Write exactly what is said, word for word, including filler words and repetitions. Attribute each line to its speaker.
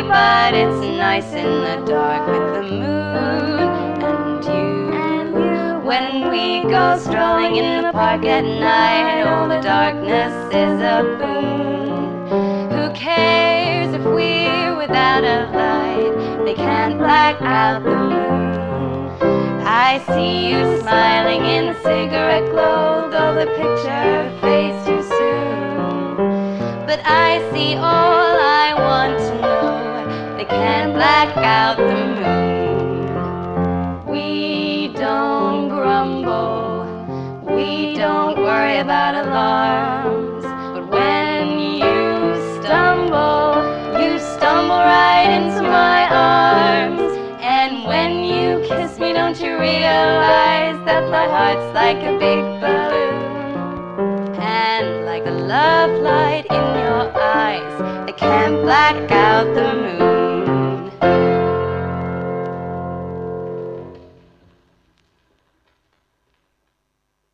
Speaker 1: me, but it's nice in the dark with the moon and you.
Speaker 2: And you,
Speaker 1: When we go strolling in the park at night, oh, the darkness is a boon. Who cares if we're without a light? They can't black out the moon. I see you smiling in a cigarette glow, though the picture fades too soon. But I see all I want to know. They can't black out the moon. We don't grumble, we don't worry about alarms. But when you stumble, you stumble right into my arms. And when you kiss me, don't you realize that my heart's like a big balloon? And like the love light in your eyes, I can't black out the moon.